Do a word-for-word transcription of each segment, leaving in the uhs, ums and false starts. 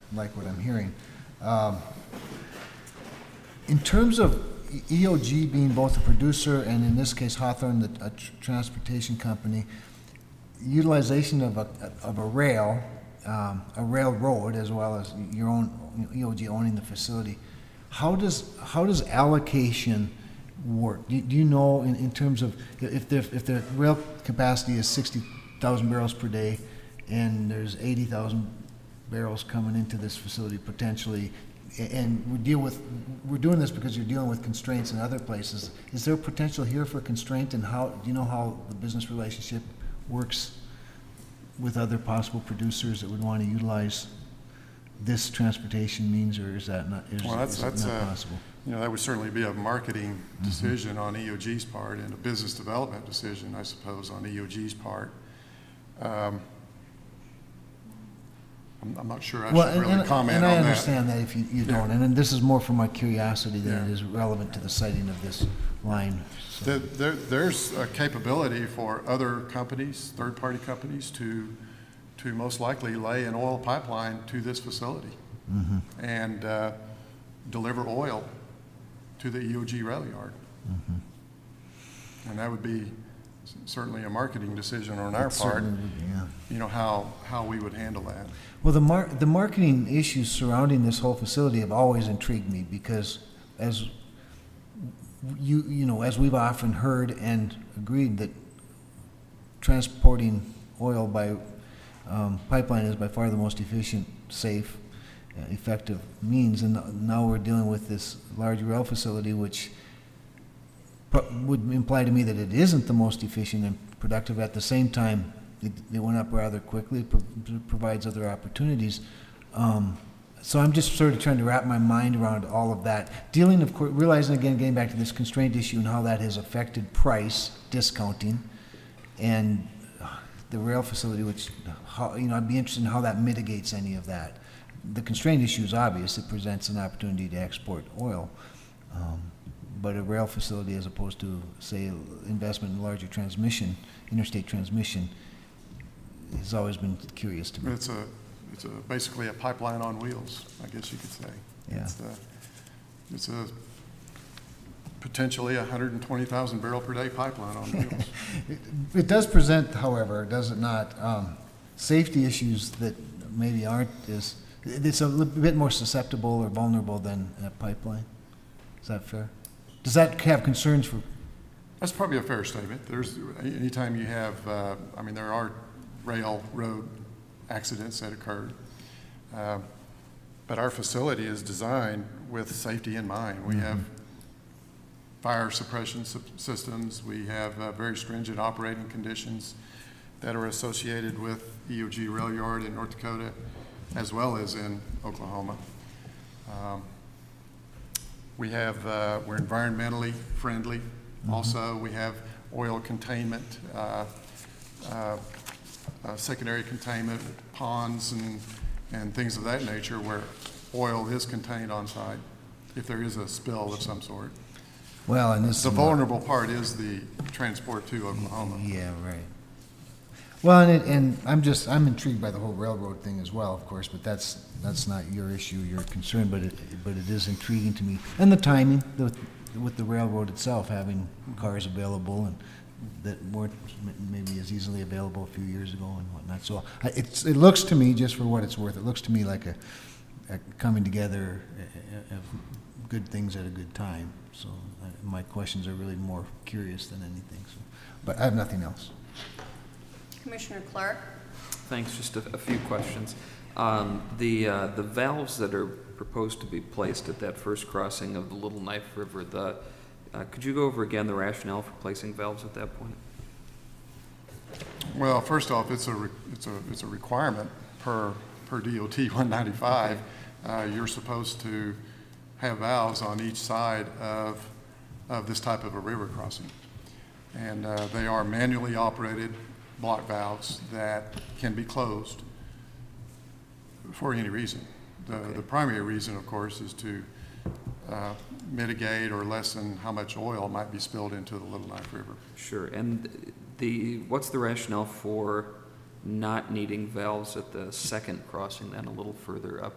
like what I'm hearing. Um, in terms of E O G being both a producer and in this case Hawthorne, the, a tr- transportation company, utilization of a of a rail, um, a railroad, as well as your own E O G owning the facility, how does how does allocation work? Do, do you know in, in terms of if the if the rail capacity is sixty thousand barrels per day, and there's eighty thousand barrels coming into this facility potentially, and we deal with we're doing this because you're dealing with constraints in other places. Is there potential here for constraint, and how do you know how the business relationship works with other possible producers that would want to utilize this transportation means, or is that not, is, well, that's, is that's not uh, possible? You know, that would certainly be a marketing decision mm-hmm. on E O G's part, and a business development decision, I suppose, on E O G's part. Um, I'm, I'm not sure I well, should and, really and, comment and on I that. understand that, that if you, you yeah. don't, and then this is more for my curiosity than yeah. it is relevant to the siting of this line. So. The, there, there's a capability for other companies, third-party companies, to to most likely lay an oil pipeline to this facility mm-hmm. and uh, deliver oil to the E O G rail yard. Mm-hmm. And that would be certainly a marketing decision on our that part, would be, yeah. you know, how, how we would handle that. Well, the mar- the marketing issues surrounding this whole facility have always intrigued me because as you you know, as we've often heard and agreed that transporting oil by um, pipeline is by far the most efficient, safe, uh, effective means, and now we're dealing with this large rail facility, which pro- would imply to me that it isn't the most efficient and productive. At the same time, it, it went up rather quickly. It pro- provides other opportunities. Um, so I'm just sort of trying to wrap my mind around all of that. Dealing, of course, realizing again, getting back to this constraint issue and how that has affected price discounting, and the rail facility, which, how, you know, I'd be interested in how that mitigates any of that. The constraint issue is obvious. It presents an opportunity to export oil. Um, but a rail facility, as opposed to, say, investment in larger transmission, interstate transmission, has always been curious to me. It's a, it's a basically a pipeline on wheels, I guess you could say. Yeah. It's, the, it's a potentially a one hundred twenty thousand barrel per day pipeline on wheels. it, it does present, however, does it not, um, safety issues that maybe aren't as, it's a little bit more susceptible or vulnerable than a pipeline. Is that fair? Does that have concerns for? That's probably a fair statement. There's, anytime you have, uh, I mean, there are railroad accidents that occurred. Uh, but our facility is designed with safety in mind. We mm-hmm. have fire suppression systems. We have uh, very stringent operating conditions that are associated with E O G rail yard in North Dakota, as well as in Oklahoma. Um, we have, uh, we're environmentally friendly. Mm-hmm. Also, we have oil containment, uh, uh, uh, secondary containment, ponds and, and things of that nature where oil is contained on site if there is a spill of some sort. Well, and this the vulnerable part is the transport to Oklahoma. Yeah, right. Well, and, it, and I'm just I'm intrigued by the whole railroad thing as well, of course. But that's that's not your issue, your concern. But it but it is intriguing to me, and the timing the, with the railroad itself having cars available and that weren't maybe as easily available a few years ago and whatnot. So I, it's it looks to me, just for what it's worth, it looks to me like a, a coming together of good things at a good time. So uh, my questions are really more curious than anything. So, but I have nothing else. Commissioner Clark. Thanks. Just a, a few questions. Um, the uh, the valves that are proposed to be placed at that first crossing of the Little Knife River, the uh, could you go over again the rationale for placing valves at that point? Well, first off, it's a re- it's a it's a requirement per per D O T one ninety-five. Okay. Uh, you're supposed to have valves on each side of of this type of a river crossing, and uh, they are manually operated block valves that can be closed for any reason. The, okay. the primary reason, of course, is to uh, mitigate or lessen how much oil might be spilled into the Little Knife River. Sure. And the what's the rationale for not needing valves at the second crossing then, a little further up?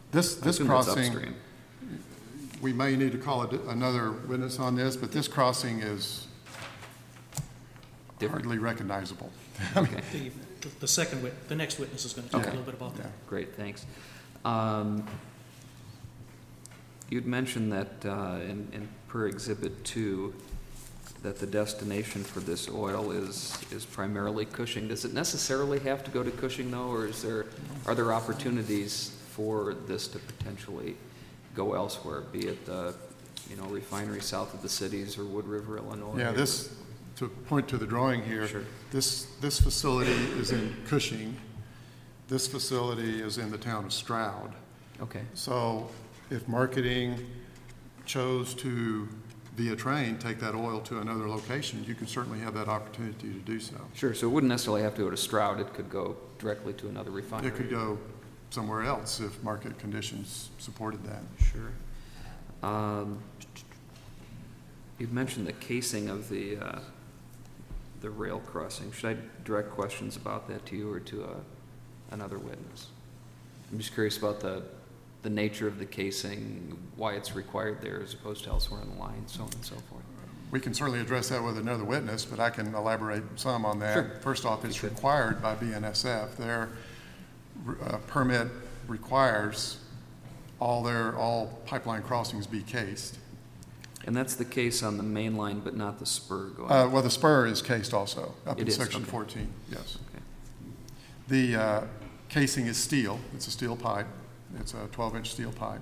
This, I this assume that's crossing, upstream. we may need to call it another witness on this, but this crossing is Different. hardly recognizable. Okay. The, the second wit, the next witness is going to talk a Okay. little bit about Yeah. that. Great, thanks. Um, You'd mentioned that uh, in, in per Exhibit two, that the destination for this oil is, is primarily Cushing. Does it necessarily have to go to Cushing, though, or is there, are there opportunities for this to potentially go elsewhere, be it, uh, you know, refinery south of the cities or Wood River, Illinois? Yeah, or- this, to point to the drawing here, Sure. this, this facility is in Cushing. This facility is in the town of Stroud. Okay, So if marketing chose to, via train, take that oil to another location, you could certainly have that opportunity to do so. sure, so it wouldn't necessarily have to go to Stroud, it could go directly to another refinery? It could go somewhere else if market conditions supported that. Sure. Um, You'd mentioned the casing of the, uh, the rail crossing. Should I direct questions about that to you or to uh, another witness? I'm just curious about the, the nature of the casing, why it's required there as opposed to elsewhere on the line, so on and so forth. We can certainly address that with another witness, but I can elaborate some on that. Sure. First off, it's You could. required by B N S F. Their uh, permit requires all their, all pipeline crossings be cased. And that's the case on the main line, but not the spur going? Uh, Well, the spur is cased also, up It in is, section okay. fourteen, yes. Okay. The uh, casing is steel. It's a steel pipe. It's a twelve-inch steel pipe.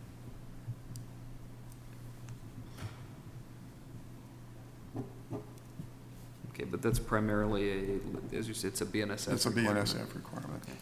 Okay, but that's primarily a, as you said, it's a B N S F It's a B N S requirement. F requirement. Okay.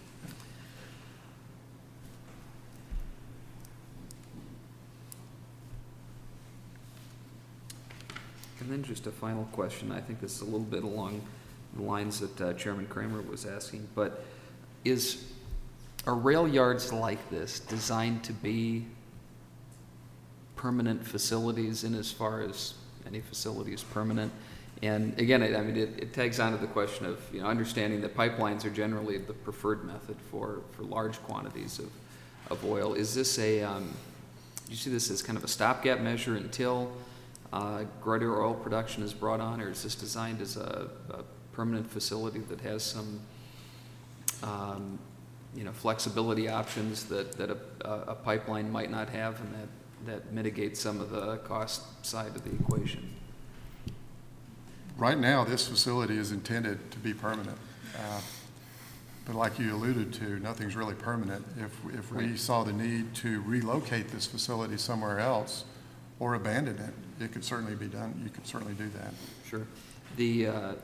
And then just a final question. I think this is a little bit along the lines that uh, Chairman Kramer was asking, but is, are rail yards like this designed to be permanent facilities in as far as any facility is permanent? And again, I I mean, it, it tags on to the question of, you know, understanding that pipelines are generally the preferred method for, for large quantities of, of oil. Is this a, um, do you see this as kind of a stopgap measure until uh, greater oil production is brought on, or is this designed as a, a permanent facility that has some, um, you know, flexibility options that, that a, a pipeline might not have, and that, that mitigates some of the cost side of the equation? Right now, this facility is intended to be permanent. Uh, But like you alluded to, nothing's really permanent. If, if we Right. saw the need to relocate this facility somewhere else or abandon it, it could certainly be done. You could certainly do that. Sure. The, uh,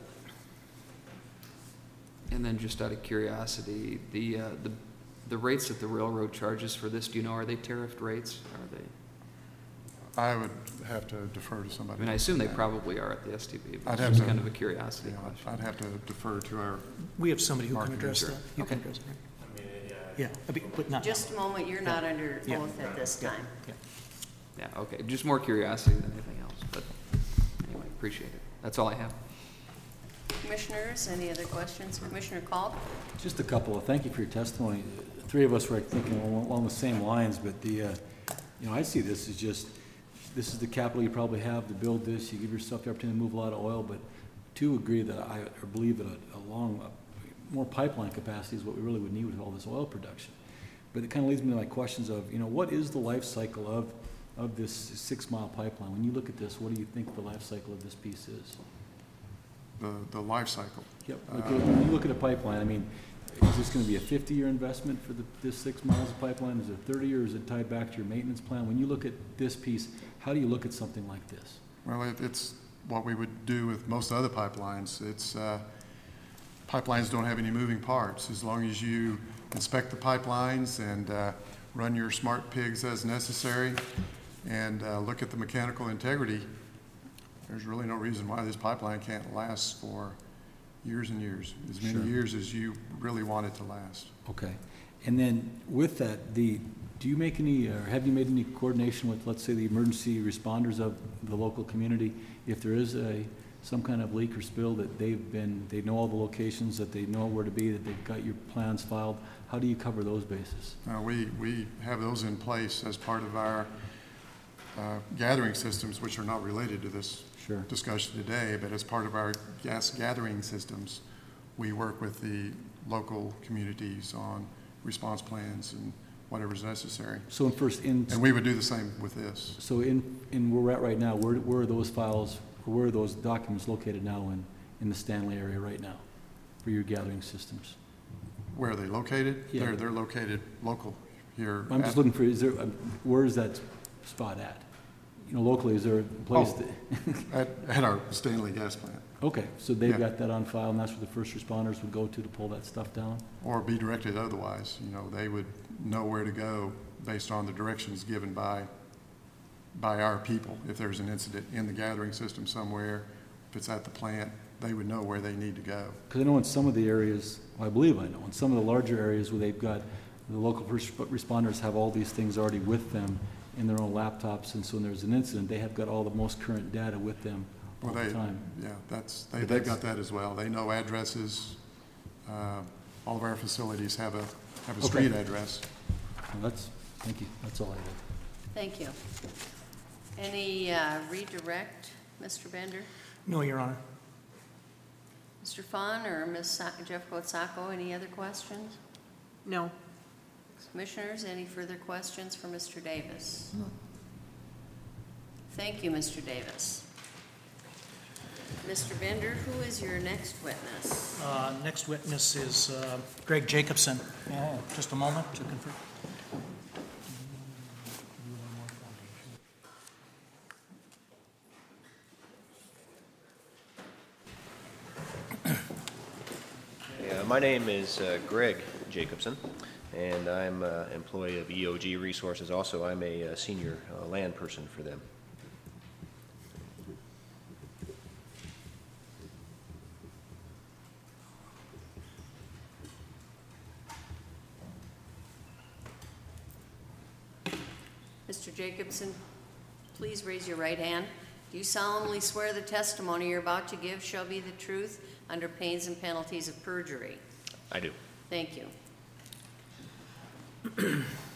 and then just out of curiosity, the, uh, the, the rates that the railroad charges for this, do you know, are they tariffed rates? Are they? I would have to defer to I somebody. mean, I assume they on that. probably are at the S T B, but I'd it's have just to- kind of a curiosity Yeah, question. I'd have to defer to our, We have somebody who can Marketing, address sure. that. You can Okay. address it. Yeah, I mean, but not now. Just a moment, you're not under Yeah. oath at this time. Yeah. Yeah, okay, just more curiosity than anything else, but anyway, appreciate it. That's all I have. Commissioners, any other questions? Commissioner Call? Just a couple. of Thank you for your testimony. Three of us were thinking along along the same lines, but the, uh, you know, I see this as just, this is the capital you probably have to build this. You give yourself the opportunity to move a lot of oil, but two agree that I, or believe that a, a long, a more pipeline capacity is what we really would need with all this oil production. But it kind of leads me to my questions of, you know, what is the life cycle of, of this six-mile pipeline? When you look at this, what do you think the life cycle of this piece is? the, the life cycle. Yep. Look at- When you look at a pipeline, I mean, is this gonna be a fifty-year investment for the, this six miles of pipeline? Is it thirty, or is it tied back to your maintenance plan? When you look at this piece, how do you look at something like this? Well, it, it's what we would do with most other pipelines. It's, uh, pipelines don't have any moving parts. As long as you inspect the pipelines and, uh, run your smart pigs as necessary and, uh, look at the mechanical integrity, there's really no reason why this pipeline can't last for years and years, as many Sure. years as you really want it to last. Okay. And then with that, the, do you make any, or have you made any coordination with, let's say, the emergency responders of the local community? If there is a some kind of leak or spill, that they've been, they know all the locations, that they know where to be, that they've got your plans filed? How do you cover those bases? Uh, we, we have those in place as part of our uh, gathering systems, which are not related to this Sure. discussion today, but as part of our gas gathering systems, we work with the local communities on response plans and whatever's necessary. So in first, in, And we would do the same with this. so in, in where we're at right now, where, where are those files, or where are those documents located now in, in the Stanley area right now for your gathering systems? Where are they located? Yeah. They're, they're located local here. I'm just at- looking for, is there, um, where is that spot at? You know, locally, is there a place Oh. that? At, at our Stanley gas plant, Okay, so they've Yeah. got that on file, and that's where the first responders would go to to pull that stuff down? or be directed otherwise. You know, they would know where to go based on the directions given by, by our people. If there's an incident in the gathering system somewhere, if it's at the plant, they would know where they need to go. Because I know in some of the areas, well, I believe I know, in some of the larger areas where they've got, the local first responders have all these things already with them in their own laptops, and so when there's an incident, they have got all the most current data with them all Well, the they, time. yeah, that's, they, But they've that's- got that as well. They know addresses. Uh, all of our facilities have a, have a Okay. street address. Well, that's, thank you, that's all I have. Thank you. Any uh, redirect, Mister Bender? No, Your Honor. Mister Fawn or Miz Sa- Jeff Sacco, any other questions? No. Commissioners, any further questions for Mister Davis? Thank you, Mister Davis. Mister Bender, who is your next witness? Uh, Next witness is uh, Greg Jacobson. Oh, just a moment to confirm. Yeah, my name is uh, Greg Jacobson, and I'm an employee of E O G Resources. Also, I'm a uh, senior uh, land person for them. Mister Jacobson, please raise your right hand. Do you solemnly swear the testimony you're about to give shall be the truth under pains and penalties of perjury? I do. Thank you.